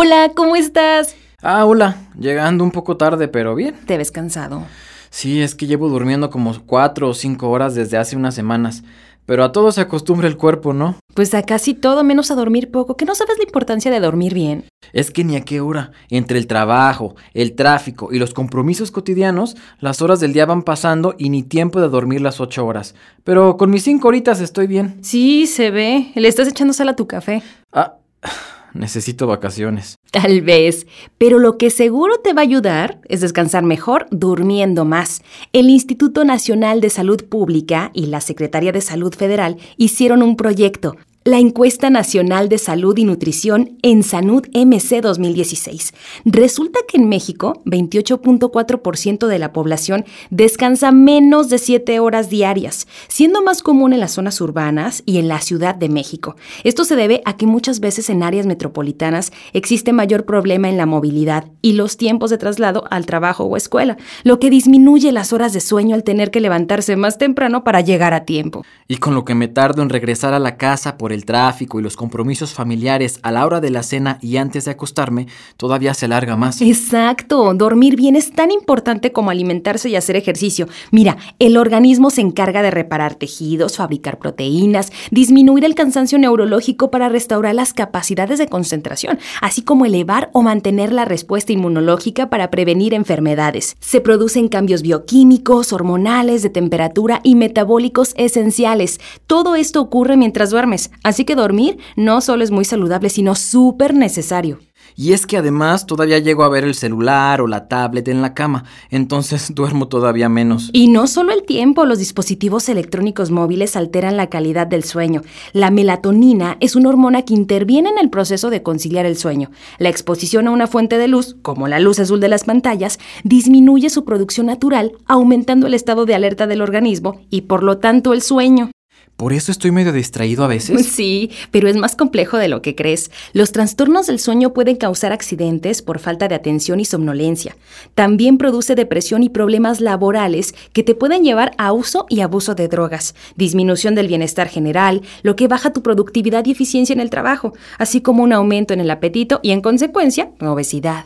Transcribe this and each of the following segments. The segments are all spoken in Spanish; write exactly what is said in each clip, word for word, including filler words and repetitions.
Hola, ¿cómo estás? Ah, hola. Llegando un poco tarde, pero bien. ¿Te ves cansado? Sí, es que llevo durmiendo como cuatro o cinco horas desde hace unas semanas. Pero a todo se acostumbra el cuerpo, ¿no? Pues a casi todo, menos a dormir poco. ¿Que no sabes la importancia de dormir bien? Es que ni a qué hora. Entre el trabajo, el tráfico y los compromisos cotidianos, las horas del día van pasando y ni tiempo de dormir las ocho horas. Pero con mis cinco horitas estoy bien. Sí, se ve. Le estás echando sal a tu café. Ah, necesito vacaciones. Tal vez, pero lo que seguro te va a ayudar es descansar mejor durmiendo más. El Instituto Nacional de Salud Pública y la Secretaría de Salud Federal hicieron un proyecto, la Encuesta Nacional de Salud y Nutrición en Sanud M C dos mil dieciséis. Resulta que en México, veintiocho punto cuatro por ciento de la población descansa menos de siete horas diarias, siendo más común en las zonas urbanas y en la Ciudad de México. Esto se debe a que muchas veces en áreas metropolitanas existe mayor problema en la movilidad y los tiempos de traslado al trabajo o escuela, lo que disminuye las horas de sueño al tener que levantarse más temprano para llegar a tiempo. Y con lo que me tardo en regresar a la casa por el tráfico y los compromisos familiares a la hora de la cena y antes de acostarme, todavía se alarga más. Exacto, dormir bien es tan importante como alimentarse y hacer ejercicio. Mira, el organismo se encarga de reparar tejidos, fabricar proteínas, disminuir el cansancio neurológico para restaurar las capacidades de concentración, así como elevar o mantener la respuesta inmunológica para prevenir enfermedades. Se producen cambios bioquímicos, hormonales, de temperatura y metabólicos esenciales. Todo esto ocurre mientras duermes. Así que dormir no solo es muy saludable, sino súper necesario. Y es que además todavía llego a ver el celular o la tablet en la cama, entonces duermo todavía menos. Y no solo el tiempo, los dispositivos electrónicos móviles alteran la calidad del sueño. La melatonina es una hormona que interviene en el proceso de conciliar el sueño. La exposición a una fuente de luz, como la luz azul de las pantallas, disminuye su producción natural, aumentando el estado de alerta del organismo y por lo tanto el sueño. ¿Por eso estoy medio distraído a veces? Sí, pero es más complejo de lo que crees. Los trastornos del sueño pueden causar accidentes por falta de atención y somnolencia. También produce depresión y problemas laborales que te pueden llevar a uso y abuso de drogas, disminución del bienestar general, lo que baja tu productividad y eficiencia en el trabajo, así como un aumento en el apetito y, en consecuencia, obesidad.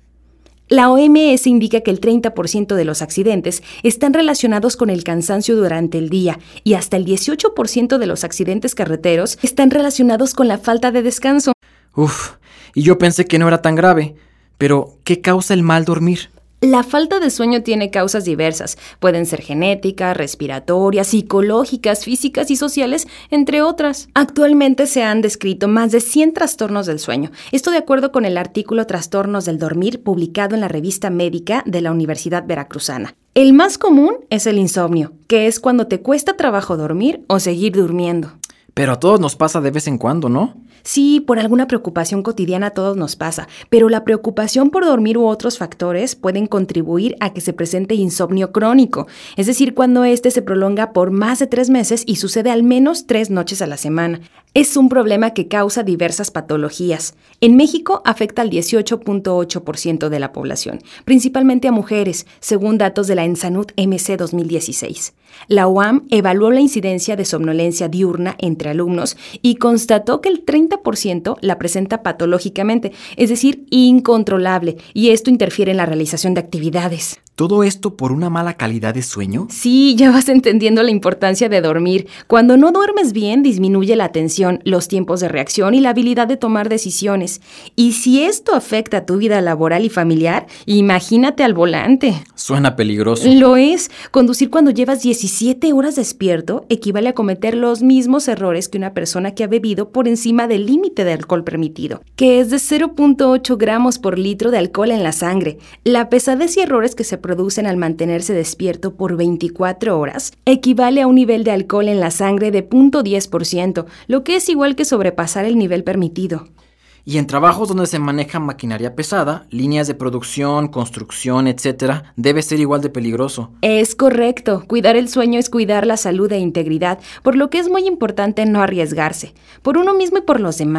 La O M S indica que el treinta por ciento de los accidentes están relacionados con el cansancio durante el día y hasta el dieciocho por ciento de los accidentes carreteros están relacionados con la falta de descanso. Uf, y yo pensé que no era tan grave. Pero, ¿qué causa el mal dormir? La falta de sueño tiene causas diversas. Pueden ser genéticas, respiratorias, psicológicas, físicas y sociales, entre otras. Actualmente se han descrito más de cien trastornos del sueño. Esto de acuerdo con el artículo Trastornos del Dormir publicado en la revista médica de la Universidad Veracruzana. El más común es el insomnio, que es cuando te cuesta trabajo dormir o seguir durmiendo. Pero a todos nos pasa de vez en cuando, ¿no? Sí, por alguna preocupación cotidiana a todos nos pasa, pero la preocupación por dormir u otros factores pueden contribuir a que se presente insomnio crónico, es decir, cuando este se prolonga por más de tres meses y sucede al menos tres noches a la semana. Es un problema que causa diversas patologías. En México afecta al dieciocho punto ocho por ciento de la población, principalmente a mujeres, según datos de la Ensanud M C dos mil dieciséis. La U A M evaluó la incidencia de somnolencia diurna entre alumnos y constató que el treinta por ciento la presenta patológicamente, es decir, incontrolable, y esto interfiere en la realización de actividades. ¿Todo esto por una mala calidad de sueño? Sí, ya vas entendiendo la importancia de dormir. Cuando no duermes bien, disminuye la atención, los tiempos de reacción y la habilidad de tomar decisiones. Y si esto afecta a tu vida laboral y familiar, imagínate al volante. Suena peligroso. Lo es. Conducir cuando llevas diecisiete horas despierto equivale a cometer los mismos errores que una persona que ha bebido por encima del límite de alcohol permitido, que es de cero punto ocho gramos por litro de alcohol en la sangre. La pesadez y errores que se producen al mantenerse despierto por veinticuatro horas equivale a un nivel de alcohol en la sangre de cero punto diez por ciento, lo que es igual que sobrepasar el nivel permitido. Y en trabajos donde se maneja maquinaria pesada, líneas de producción, construcción, etcétera, debe ser igual de peligroso. Es correcto. Cuidar el sueño es cuidar la salud e integridad, por lo que es muy importante no arriesgarse, por uno mismo y por los demás.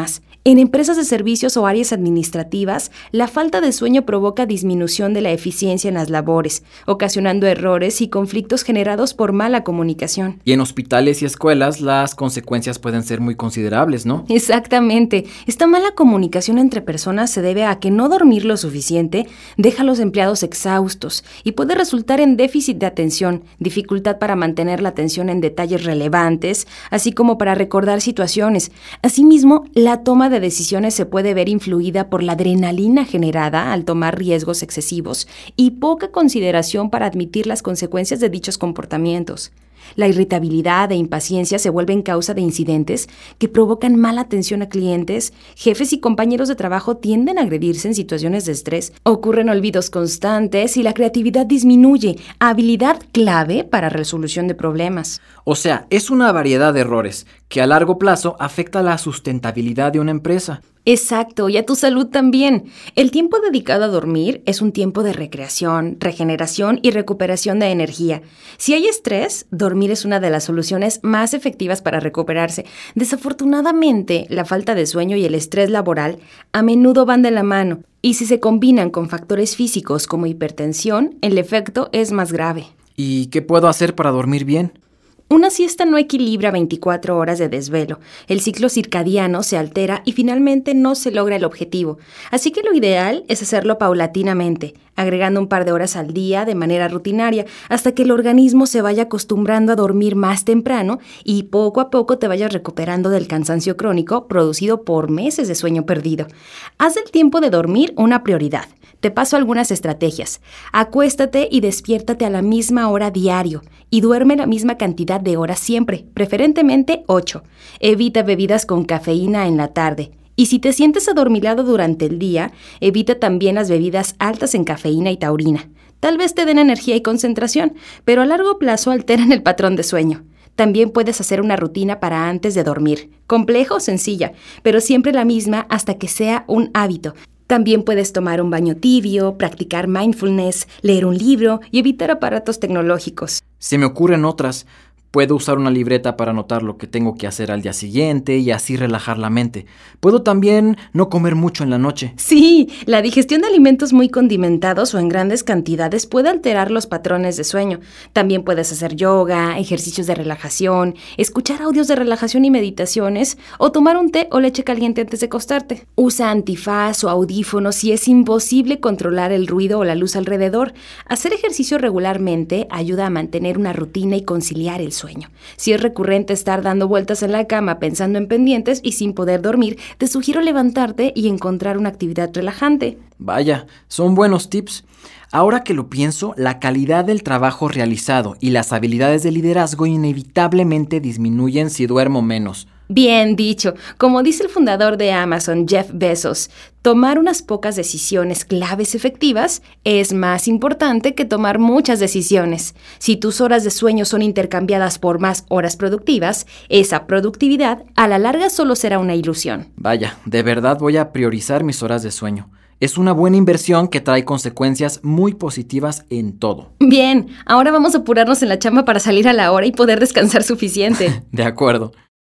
En empresas de servicios o áreas administrativas, la falta de sueño provoca disminución de la eficiencia en las labores, ocasionando errores y conflictos generados por mala comunicación. Y en hospitales y escuelas las consecuencias pueden ser muy considerables, ¿no? Exactamente. Esta mala comunicación entre personas se debe a que no dormir lo suficiente deja a los empleados exhaustos y puede resultar en déficit de atención, dificultad para mantener la atención en detalles relevantes, así como para recordar situaciones. Asimismo, la toma de decisiones se puede ver influida por la adrenalina generada al tomar riesgos excesivos y poca consideración para admitir las consecuencias de dichos comportamientos. La irritabilidad e impaciencia se vuelven causa de incidentes que provocan mala atención a clientes, jefes y compañeros de trabajo tienden a agredirse en situaciones de estrés, ocurren olvidos constantes y la creatividad disminuye, habilidad clave para resolución de problemas. O sea, es una variedad de errores que a largo plazo afecta la sustentabilidad de una empresa. Exacto, y a tu salud también. El tiempo dedicado a dormir es un tiempo de recreación, regeneración y recuperación de energía. Si hay estrés, dormir es una de las soluciones más efectivas para recuperarse. Desafortunadamente, la falta de sueño y el estrés laboral a menudo van de la mano, y si se combinan con factores físicos como hipertensión, el efecto es más grave. ¿Y qué puedo hacer para dormir bien? Una siesta no equilibra veinticuatro horas de desvelo. El ciclo circadiano se altera y finalmente no se logra el objetivo. Así que lo ideal es hacerlo paulatinamente, agregando un par de horas al día de manera rutinaria, hasta que el organismo se vaya acostumbrando a dormir más temprano y poco a poco te vayas recuperando del cansancio crónico producido por meses de sueño perdido. Haz del tiempo de dormir una prioridad. Te paso algunas estrategias. Acuéstate y despiértate a la misma hora diario y duerme la misma cantidad de horas siempre, preferentemente ocho. Evita bebidas con cafeína en la tarde. Y si te sientes adormilado durante el día, evita también las bebidas altas en cafeína y taurina. Tal vez te den energía y concentración, pero a largo plazo alteran el patrón de sueño. También puedes hacer una rutina para antes de dormir. Compleja o sencilla, pero siempre la misma hasta que sea un hábito. También puedes tomar un baño tibio, practicar mindfulness, leer un libro y evitar aparatos tecnológicos. Se me ocurren otras. Puedo usar una libreta para anotar lo que tengo que hacer al día siguiente y así relajar la mente. Puedo también no comer mucho en la noche. Sí, la digestión de alimentos muy condimentados o en grandes cantidades puede alterar los patrones de sueño. También puedes hacer yoga, ejercicios de relajación, escuchar audios de relajación y meditaciones o tomar un té o leche caliente antes de acostarte. Usa antifaz o audífonos si es imposible controlar el ruido o la luz alrededor. Hacer ejercicio regularmente ayuda a mantener una rutina y conciliar el sueño. Si es recurrente estar dando vueltas en la cama pensando en pendientes y sin poder dormir, te sugiero levantarte y encontrar una actividad relajante. Vaya, son buenos tips. Ahora que lo pienso, la calidad del trabajo realizado y las habilidades de liderazgo inevitablemente disminuyen si duermo menos. Bien dicho. Como dice el fundador de Amazon, Jeff Bezos, tomar unas pocas decisiones claves efectivas es más importante que tomar muchas decisiones. Si tus horas de sueño son intercambiadas por más horas productivas, esa productividad a la larga solo será una ilusión. Vaya, de verdad voy a priorizar mis horas de sueño. Es una buena inversión que trae consecuencias muy positivas en todo. Bien, ahora vamos a apurarnos en la chamba para salir a la hora y poder descansar suficiente. De acuerdo.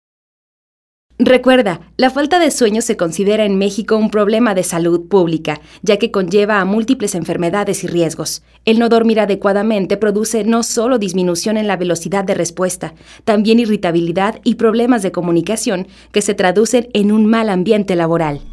Recuerda, la falta de sueño se considera en México un problema de salud pública, ya que conlleva a múltiples enfermedades y riesgos. El no dormir adecuadamente produce no solo disminución en la velocidad de respuesta, también irritabilidad y problemas de comunicación que se traducen en un mal ambiente laboral.